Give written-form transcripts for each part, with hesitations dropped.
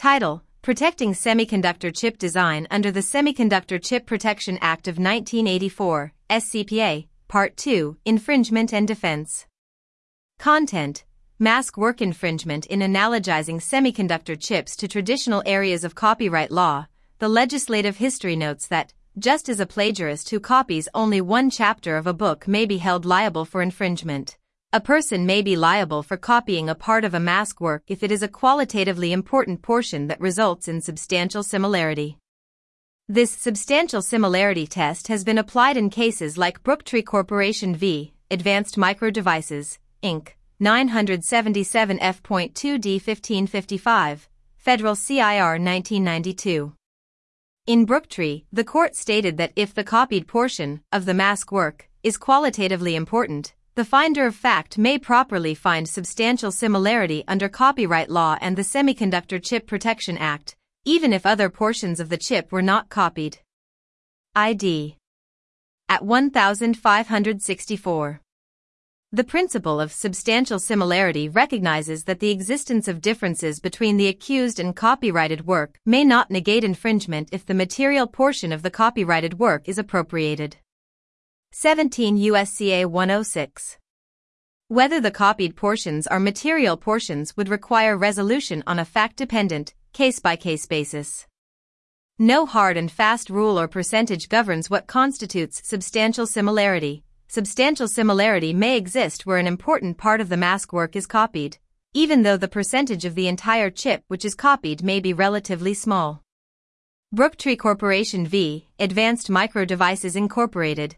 Title: Protecting Semiconductor Chip Design under the Semiconductor Chip Protection Act of 1984, SCPA, Part 2, Infringement and Defense. Content: Mask work infringement. In analogizing semiconductor chips to traditional areas of copyright law, the legislative history notes that, just as a plagiarist who copies only one chapter of a book may be held liable for infringement, a person may be liable for copying a part of a mask work if it is a qualitatively important portion that results in substantial similarity. This substantial similarity test has been applied in cases like Brooktree Corporation v. Advanced Micro Devices, Inc., 977 F.2d 1555, Federal CIR 1992. In Brooktree, the court stated that if the copied portion of the mask work is qualitatively important, the finder of fact may properly find substantial similarity under copyright law and the Semiconductor Chip Protection Act, even if other portions of the chip were not copied. ID at 1564. The principle of substantial similarity recognizes that the existence of differences between the accused and copyrighted work may not negate infringement if the material portion of the copyrighted work is appropriated. 17 U.S.C.A. 106. Whether the copied portions are material portions would require resolution on a fact-dependent, case-by-case basis. No hard and fast rule or percentage governs what constitutes substantial similarity. Substantial similarity may exist where an important part of the mask work is copied, even though the percentage of the entire chip which is copied may be relatively small. Brooktree Corporation v. Advanced Micro Devices Incorporated,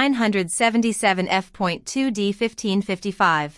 977 F.2d 1555,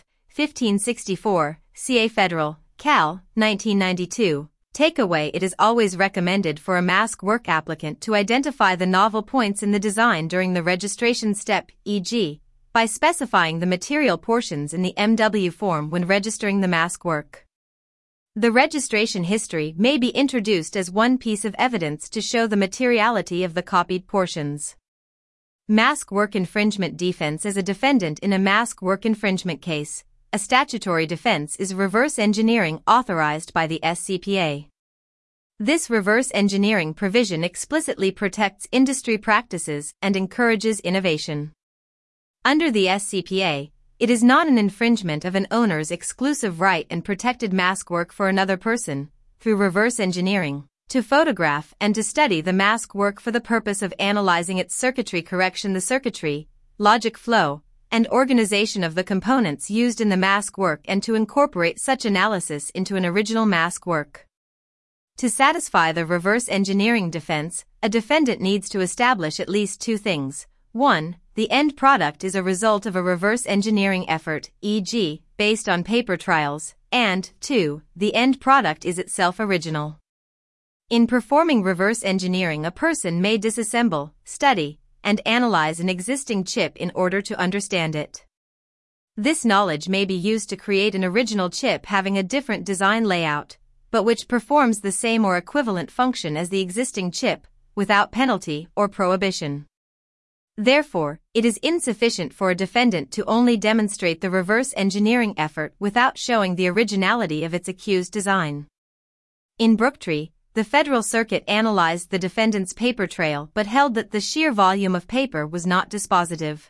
1564, CA Federal, Cal, 1992. Takeaway: it is always recommended for a mask work applicant to identify the novel points in the design during the registration step, e.g., by specifying the material portions in the MW form when registering the mask work. The registration history may be introduced as one piece of evidence to show the materiality of the copied portions. Mask work infringement defense. As a defendant in a mask work infringement case, a statutory defense is reverse engineering authorized by the SCPA. This reverse engineering provision explicitly protects industry practices and encourages innovation. Under the SCPA, it is not an infringement of an owner's exclusive right and protected mask work for another person, through reverse engineering, to photograph and to study the mask work for the purpose of analyzing its circuitry. The circuitry, logic flow, and organization of the components used in the mask work, and to incorporate such analysis into an original mask work. To satisfy the reverse engineering defense, a defendant needs to establish at least two things. 1. The end product is a result of a reverse engineering effort, e.g., based on paper trials, and 2. The end product is itself original. In performing reverse engineering, a person may disassemble, study, and analyze an existing chip in order to understand it. This knowledge may be used to create an original chip having a different design layout, but which performs the same or equivalent function as the existing chip, without penalty or prohibition. Therefore, it is insufficient for a defendant to only demonstrate the reverse engineering effort without showing the originality of its accused design. In Brooktree, the Federal Circuit analyzed the defendant's paper trail but held that the sheer volume of paper was not dispositive.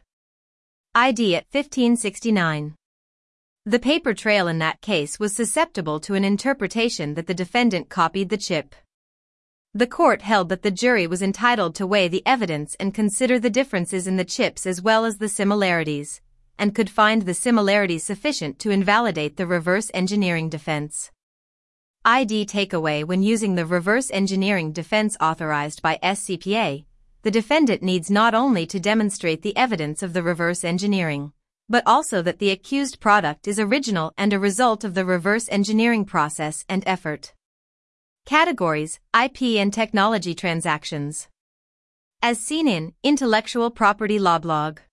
ID at 1569. The paper trail in that case was susceptible to an interpretation that the defendant copied the chip. The court held that the jury was entitled to weigh the evidence and consider the differences in the chips as well as the similarities, and could find the similarities sufficient to invalidate the reverse engineering defense. ID takeaway: when using the reverse engineering defense authorized by SCPA, the defendant needs not only to demonstrate the evidence of the reverse engineering, but also that the accused product is original and a result of the reverse engineering process and effort. Categories: IP and technology transactions. As seen in Intellectual Property Law Blog.